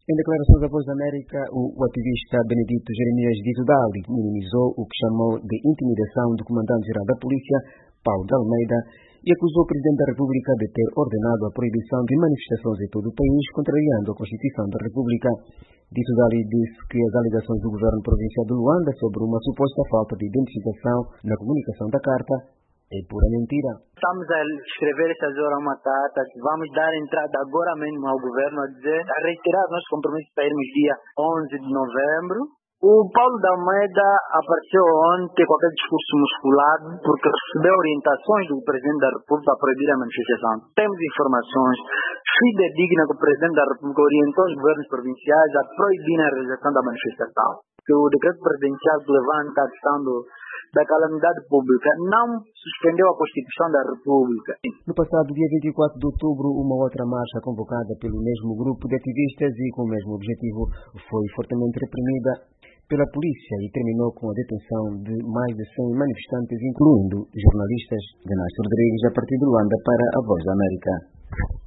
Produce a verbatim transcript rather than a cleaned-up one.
Em declarações à Voz da América, o, o ativista Benedito Jeremias Dito Dali minimizou o que chamou de intimidação do comandante-geral da polícia, Paulo de Almeida, e acusou o Presidente da República de ter ordenado a proibição de manifestações em todo o país, contrariando a Constituição da República. Dito Dali disse que as alegações do governo provincial de Luanda sobre uma suposta falta de identificação na comunicação da carta é pura mentira. Estamos a escrever essas horas uma carta que vamos dar entrada agora mesmo ao governo a dizer, a reiterar nossos compromissos para irmos dia onze de novembro. O Paulo de Almeida apareceu ontem com aquele discurso musculado porque recebeu orientações do Presidente da República a proibir a manifestação. Temos informações fidedignas que o Presidente da República orientou os governos provinciais a proibir a realização da manifestação. Que o decreto presidencial que levanta a questão do, da calamidade pública não suspendeu a Constituição da República. No passado dia vinte e quatro de outubro, uma outra marcha convocada pelo mesmo grupo de ativistas e com o mesmo objetivo foi fortemente reprimida pela polícia e terminou com a detenção de mais de cem manifestantes, incluindo jornalistas. Ganassi Rodrigues, a partir de Luanda, para a Voz da América.